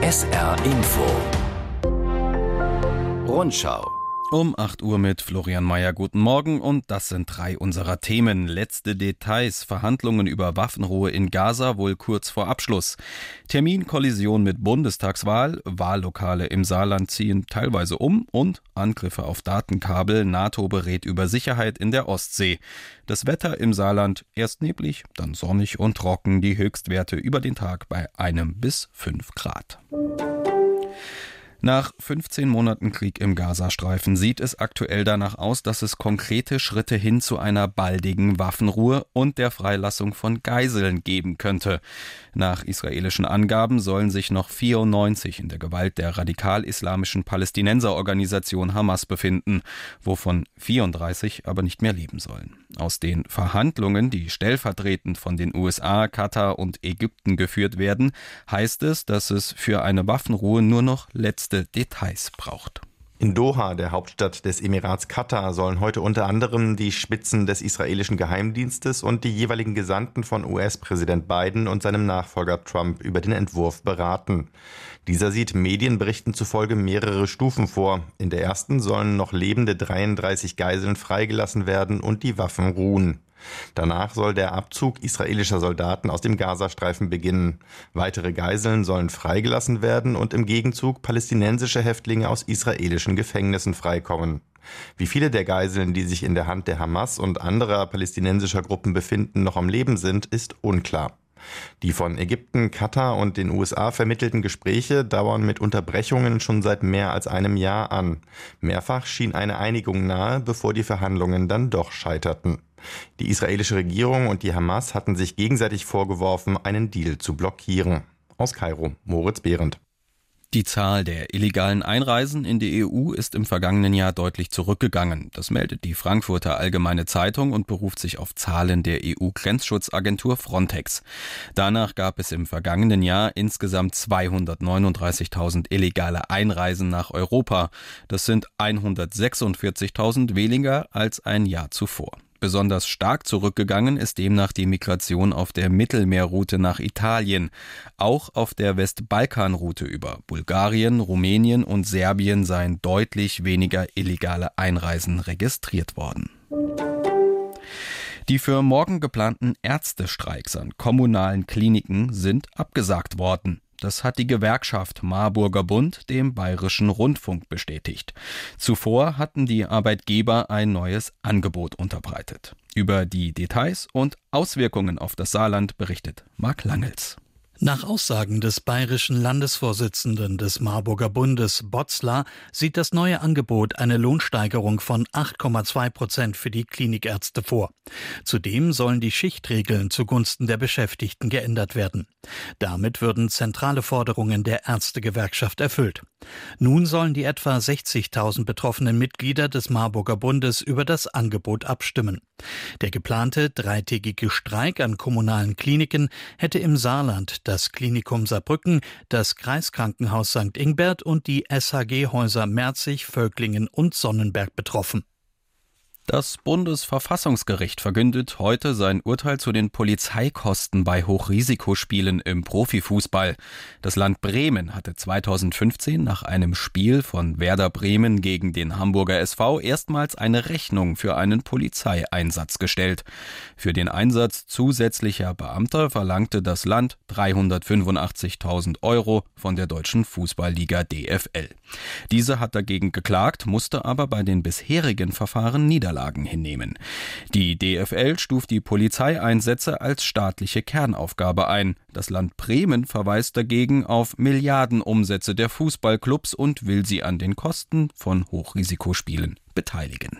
SR Info Rundschau Um 8 Uhr mit Florian Mayer. Guten Morgen und das sind 3 unserer Themen. Letzte Details, Verhandlungen über Waffenruhe in Gaza wohl kurz vor Abschluss. Terminkollision mit Bundestagswahl, Wahllokale im Saarland ziehen teilweise um und Angriffe auf Datenkabel. NATO berät über Sicherheit in der Ostsee. Das Wetter im Saarland erst neblig, dann sonnig und trocken, die Höchstwerte über den Tag bei 1 bis 5 Grad. Nach 15 Monaten Krieg im Gazastreifen sieht es aktuell danach aus, dass es konkrete Schritte hin zu einer baldigen Waffenruhe und der Freilassung von Geiseln geben könnte. Nach israelischen Angaben sollen sich noch 94 in der Gewalt der radikal-islamischen Palästinenserorganisation Hamas befinden, wovon 34 aber nicht mehr leben sollen. Aus den Verhandlungen, die stellvertretend von den USA, Katar und Ägypten geführt werden, heißt es, dass es für eine Waffenruhe nur noch letzte Details braucht. In Doha, der Hauptstadt des Emirats Katar, sollen heute unter anderem die Spitzen des israelischen Geheimdienstes und die jeweiligen Gesandten von US-Präsident Biden und seinem Nachfolger Trump über den Entwurf beraten. Dieser sieht Medienberichten zufolge mehrere Stufen vor. In der ersten sollen noch lebende 33 Geiseln freigelassen werden und die Waffen ruhen. Danach soll der Abzug israelischer Soldaten aus dem Gazastreifen beginnen. Weitere Geiseln sollen freigelassen werden und im Gegenzug palästinensische Häftlinge aus israelischen Gefängnissen freikommen. Wie viele der Geiseln, die sich in der Hand der Hamas und anderer palästinensischer Gruppen befinden, noch am Leben sind, ist unklar. Die von Ägypten, Katar und den USA vermittelten Gespräche dauern mit Unterbrechungen schon seit mehr als einem Jahr an. Mehrfach schien eine Einigung nahe, bevor die Verhandlungen dann doch scheiterten. Die israelische Regierung und die Hamas hatten sich gegenseitig vorgeworfen, einen Deal zu blockieren. Aus Kairo, Moritz Behrendt. Die Zahl der illegalen Einreisen in die EU ist im vergangenen Jahr deutlich zurückgegangen. Das meldet die Frankfurter Allgemeine Zeitung und beruft sich auf Zahlen der EU-Grenzschutzagentur Frontex. Danach gab es im vergangenen Jahr insgesamt 239.000 illegale Einreisen nach Europa. Das sind 146.000 weniger als ein Jahr zuvor. Besonders stark zurückgegangen ist demnach die Migration auf der Mittelmeerroute nach Italien. Auch auf der Westbalkanroute über Bulgarien, Rumänien und Serbien seien deutlich weniger illegale Einreisen registriert worden. Die für morgen geplanten Ärztestreiks an kommunalen Kliniken sind abgesagt worden. Das hat die Gewerkschaft Marburger Bund dem Bayerischen Rundfunk bestätigt. Zuvor hatten die Arbeitgeber ein neues Angebot unterbreitet. Über die Details und Auswirkungen auf das Saarland berichtet Marc Langels. Nach Aussagen des bayerischen Landesvorsitzenden des Marburger Bundes, Botzler, sieht das neue Angebot eine Lohnsteigerung von 8,2% für die Klinikärzte vor. Zudem sollen die Schichtregeln zugunsten der Beschäftigten geändert werden. Damit würden zentrale Forderungen der Ärztegewerkschaft erfüllt. Nun sollen die etwa 60.000 betroffenen Mitglieder des Marburger Bundes über das Angebot abstimmen. Der geplante 3-tägige Streik an kommunalen Kliniken hätte im Saarland das Klinikum Saarbrücken, das Kreiskrankenhaus St. Ingbert und die SHG-Häuser Merzig, Völklingen und Sonnenberg betroffen. Das Bundesverfassungsgericht verkündet heute sein Urteil zu den Polizeikosten bei Hochrisikospielen im Profifußball. Das Land Bremen hatte 2015 nach einem Spiel von Werder Bremen gegen den Hamburger SV erstmals eine Rechnung für einen Polizeieinsatz gestellt. Für den Einsatz zusätzlicher Beamter verlangte das Land 385.000 € von der deutschen Fußballliga DFL. Diese hat dagegen geklagt, musste aber bei den bisherigen Verfahren Niederlagen hinnehmen. Die DFL stuft die Polizeieinsätze als staatliche Kernaufgabe ein. Das Land Bremen verweist dagegen auf Milliardenumsätze der Fußballclubs und will sie an den Kosten von Hochrisikospielen beteiligen.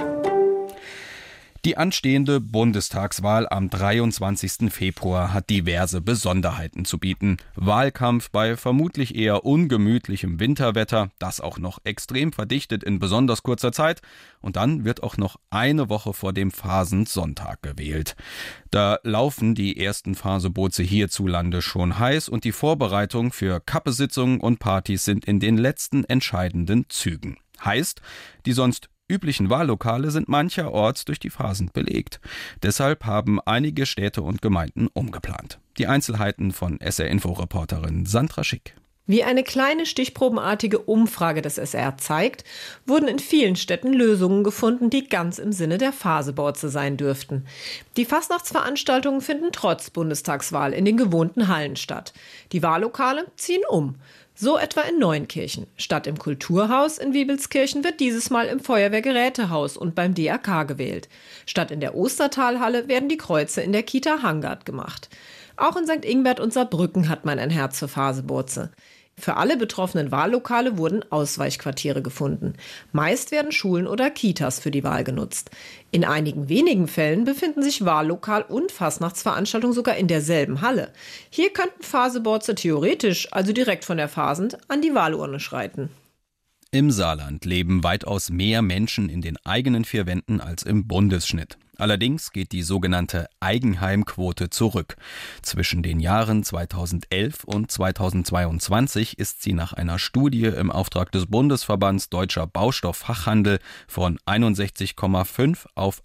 Die anstehende Bundestagswahl am 23. Februar hat diverse Besonderheiten zu bieten. Wahlkampf bei vermutlich eher ungemütlichem Winterwetter, das auch noch extrem verdichtet in besonders kurzer Zeit. Und dann wird auch noch eine Woche vor dem Phasensonntag gewählt. Da laufen die ersten Phaseboote hierzulande schon heiß und die Vorbereitungen für Kappesitzungen und Partys sind in den letzten entscheidenden Zügen. Heißt, die sonst üblichen Wahllokale sind mancherorts durch die Phasen belegt. Deshalb haben einige Städte und Gemeinden umgeplant. Die Einzelheiten von SR-Info-Reporterin Sandra Schick. Wie eine kleine stichprobenartige Umfrage des SR zeigt, wurden in vielen Städten Lösungen gefunden, die ganz im Sinne der Faseborze sein dürften. Die Fastnachtsveranstaltungen finden trotz Bundestagswahl in den gewohnten Hallen statt. Die Wahllokale ziehen um. So etwa in Neunkirchen. Statt im Kulturhaus in Wiebelskirchen wird dieses Mal im Feuerwehrgerätehaus und beim DRK gewählt. Statt in der Ostertalhalle werden die Kreuze in der Kita Hangard gemacht. Auch in St. Ingbert und Saarbrücken hat man ein Herz für Faseborze. Für alle betroffenen Wahllokale wurden Ausweichquartiere gefunden. Meist werden Schulen oder Kitas für die Wahl genutzt. In einigen wenigen Fällen befinden sich Wahllokal und Fastnachtsveranstaltung sogar in derselben Halle. Hier könnten Faseborze theoretisch, also direkt von der Fasend, an die Wahlurne schreiten. Im Saarland leben weitaus mehr Menschen in den eigenen vier Wänden als im Bundesschnitt. Allerdings geht die sogenannte Eigenheimquote zurück. Zwischen den Jahren 2011 und 2022 ist sie nach einer Studie im Auftrag des Bundesverbands Deutscher Baustofffachhandel von 61,5 auf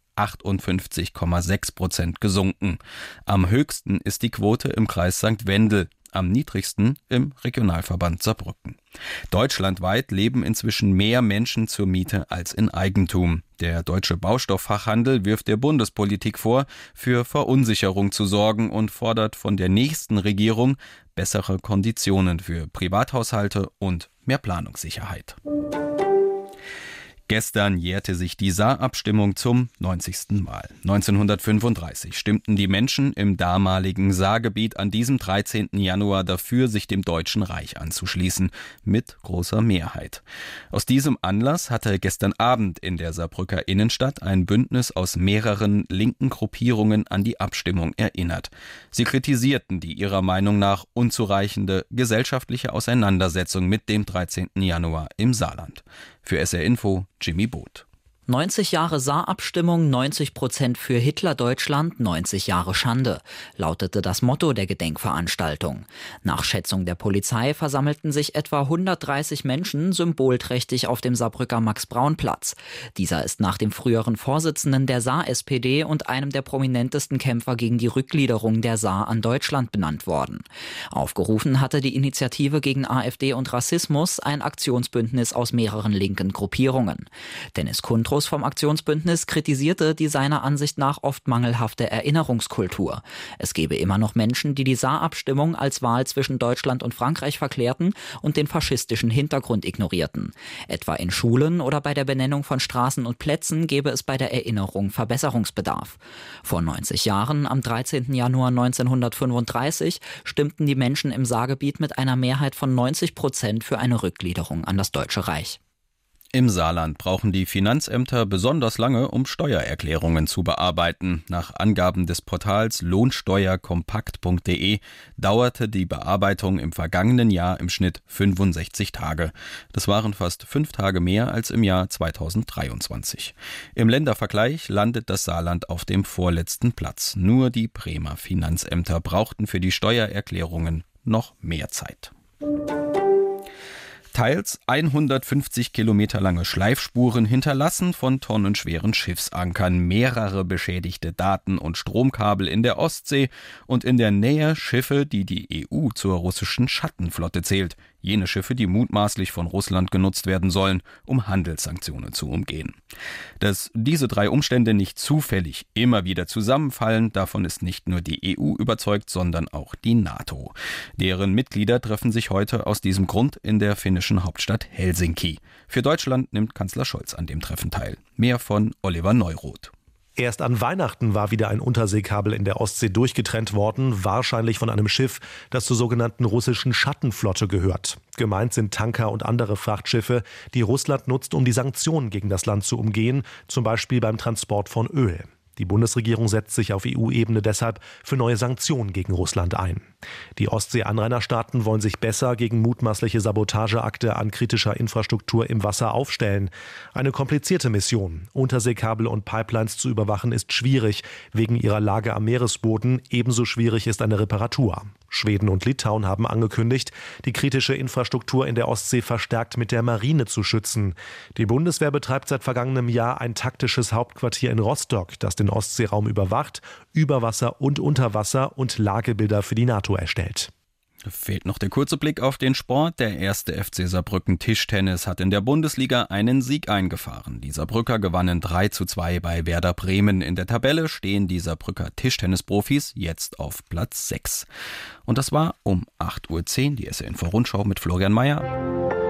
58,6% gesunken. Am höchsten ist die Quote im Kreis St. Wendel, am niedrigsten im Regionalverband Saarbrücken. Deutschlandweit leben inzwischen mehr Menschen zur Miete als in Eigentum. Der Deutsche Baustofffachhandel wirft der Bundespolitik vor, für Verunsicherung zu sorgen und fordert von der nächsten Regierung bessere Konditionen für Privathaushalte und mehr Planungssicherheit. Gestern jährte sich die Saarabstimmung zum 90. Mal. 1935 stimmten die Menschen im damaligen Saargebiet an diesem 13. Januar dafür, sich dem Deutschen Reich anzuschließen, mit großer Mehrheit. Aus diesem Anlass hatte gestern Abend in der Saarbrücker Innenstadt ein Bündnis aus mehreren linken Gruppierungen an die Abstimmung erinnert. Sie kritisierten die ihrer Meinung nach unzureichende gesellschaftliche Auseinandersetzung mit dem 13. Januar im Saarland. Für SR Info, Jimmy Boot. 90 Jahre Saarabstimmung, 90% für Hitler-Deutschland, 90 Jahre Schande, lautete das Motto der Gedenkveranstaltung. Nach Schätzung der Polizei versammelten sich etwa 130 Menschen symbolträchtig auf dem Saarbrücker Max-Braun-Platz. Dieser ist nach dem früheren Vorsitzenden der Saar-SPD und einem der prominentesten Kämpfer gegen die Rückgliederung der Saar an Deutschland benannt worden. Aufgerufen hatte die Initiative gegen AfD und Rassismus ein Aktionsbündnis aus mehreren linken Gruppierungen. Dennis Kundros vom Aktionsbündnis kritisierte die seiner Ansicht nach oft mangelhafte Erinnerungskultur. Es gebe immer noch Menschen, die die Saarabstimmung als Wahl zwischen Deutschland und Frankreich verklärten und den faschistischen Hintergrund ignorierten. Etwa in Schulen oder bei der Benennung von Straßen und Plätzen gäbe es bei der Erinnerung Verbesserungsbedarf. Vor 90 Jahren, am 13. Januar 1935, stimmten die Menschen im Saargebiet mit einer Mehrheit von 90% für eine Rückgliederung an das Deutsche Reich. Im Saarland brauchen die Finanzämter besonders lange, um Steuererklärungen zu bearbeiten. Nach Angaben des Portals lohnsteuerkompakt.de dauerte die Bearbeitung im vergangenen Jahr im Schnitt 65 Tage. Das waren fast 5 Tage mehr als im Jahr 2023. Im Ländervergleich landet das Saarland auf dem vorletzten Platz. Nur die Bremer Finanzämter brauchten für die Steuererklärungen noch mehr Zeit. Teils 150 Kilometer lange Schleifspuren hinterlassen von tonnenschweren Schiffsankern, mehrere beschädigte Daten- und Stromkabel in der Ostsee und in der Nähe Schiffe, die die EU zur russischen Schattenflotte zählt. Jene Schiffe, die mutmaßlich von Russland genutzt werden sollen, um Handelssanktionen zu umgehen. Dass diese 3 Umstände nicht zufällig immer wieder zusammenfallen, davon ist nicht nur die EU überzeugt, sondern auch die NATO. Deren Mitglieder treffen sich heute aus diesem Grund in der finnischen Hauptstadt Helsinki. Für Deutschland nimmt Kanzler Scholz an dem Treffen teil. Mehr von Oliver Neuroth. Erst an Weihnachten war wieder ein Unterseekabel in der Ostsee durchgetrennt worden, wahrscheinlich von einem Schiff, das zur sogenannten russischen Schattenflotte gehört. Gemeint sind Tanker und andere Frachtschiffe, die Russland nutzt, um die Sanktionen gegen das Land zu umgehen, zum Beispiel beim Transport von Öl. Die Bundesregierung setzt sich auf EU-Ebene deshalb für neue Sanktionen gegen Russland ein. Die Ostsee-Anrainerstaaten wollen sich besser gegen mutmaßliche Sabotageakte an kritischer Infrastruktur im Wasser aufstellen. Eine komplizierte Mission. Unterseekabel und Pipelines zu überwachen ist schwierig, wegen ihrer Lage am Meeresboden. Ebenso schwierig ist eine Reparatur. Schweden und Litauen haben angekündigt, die kritische Infrastruktur in der Ostsee verstärkt mit der Marine zu schützen. Die Bundeswehr betreibt seit vergangenem Jahr ein taktisches Hauptquartier in Rostock, das den Ostseeraum überwacht, über Wasser und unter Wasser und Lagebilder für die NATO erstellt. Fehlt noch der kurze Blick auf den Sport. Der erste FC Saarbrücken Tischtennis hat in der Bundesliga einen Sieg eingefahren. Die Saarbrücker gewannen 3:2 bei Werder Bremen. In der Tabelle stehen die Saarbrücker Tischtennisprofis jetzt auf Platz 6. Und das war um 8:10 Uhr die SR-Info-Rundschau mit Florian Mayer.